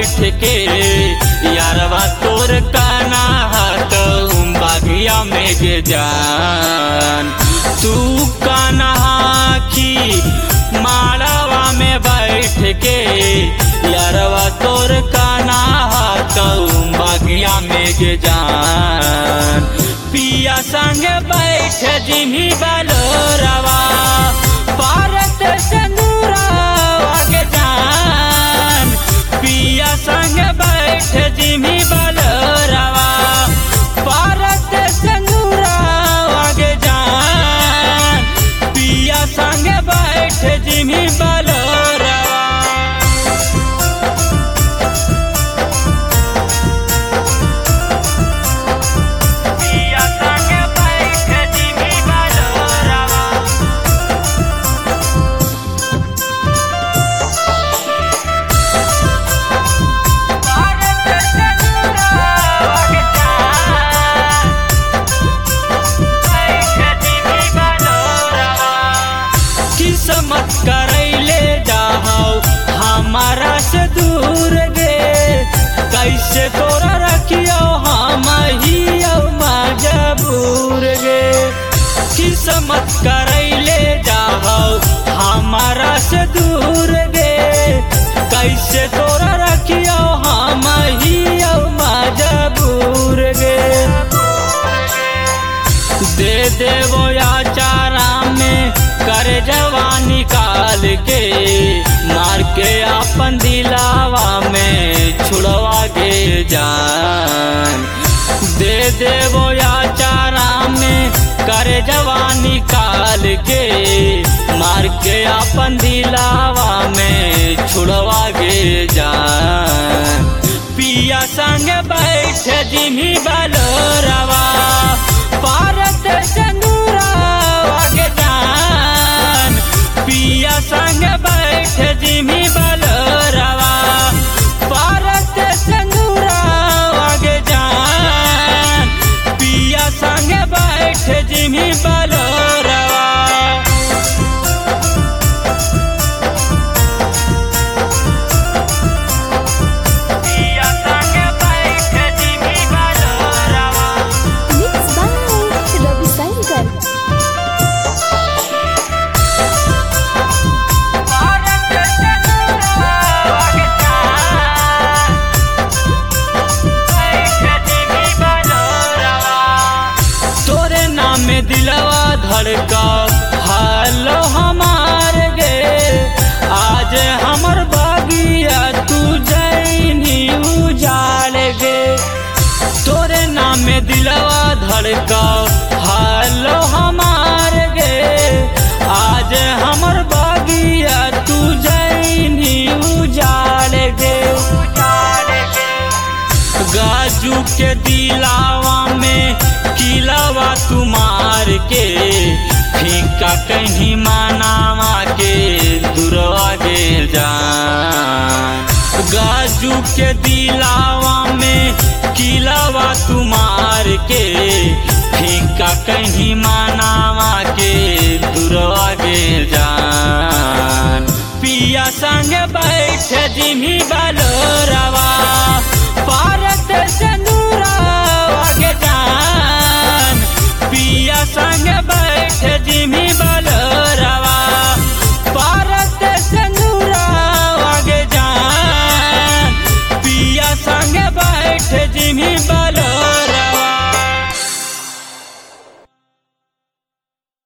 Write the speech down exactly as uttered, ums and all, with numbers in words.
बैठ के यारवा तोर काना हाथ बागिया में गे जान। तू काना की माड़ावा में बैठ के यारवा तोर काना हाथ बागिया में गे जान। पिया संग बैठ जिमी बलोरवा भारत चंदूरावा के जान। पिया संग बैठ जिमी बलोरवा भारत चंदूरावा के जान। पिया संग बैठ जिमी बलोरवा। किस्मत करैले जाओ हमारा से दूर गे, कैसे तोरा रखियो हम ही मजबूर गे। किस्मत करैले जाओ हमारा से दूर गे, कैसे तोरा रखियो हम ही मजबूर गे। दे देवो याचारा में कर जवान निकाल के मार के अपन दिलावा में छुड़वा गे जान। दे देवो याचारा में कर जवान निकाल के मार के अपन दिलावा में छुड़वा गे जान। पिया संग बैठ जिमी बलोरवा भारत चंदूरावा के जान। पिया संग बैठ जिमी बलोरवा भारत चंदूरावा के जान। पिया संग बैठ जिमी बलोरवा। में दिलवा धड़का हालो हमार गे, आज हमर बागिया तू जैनी उजाड़ गे। तोरे नाम में दिलवा धड़का हालो हमार गे, आज हमर बागिया तू जैनी उजाड़ गे। गाजू के दिलावा में किलावा तुमार के फीका कहीं मानावा के दुरवा गे जान। गाजू के दिलावा में किलावा तुमार के फीका कहीं मानावा के दुरवा गे जान। पिया संग बैठ जिमी बल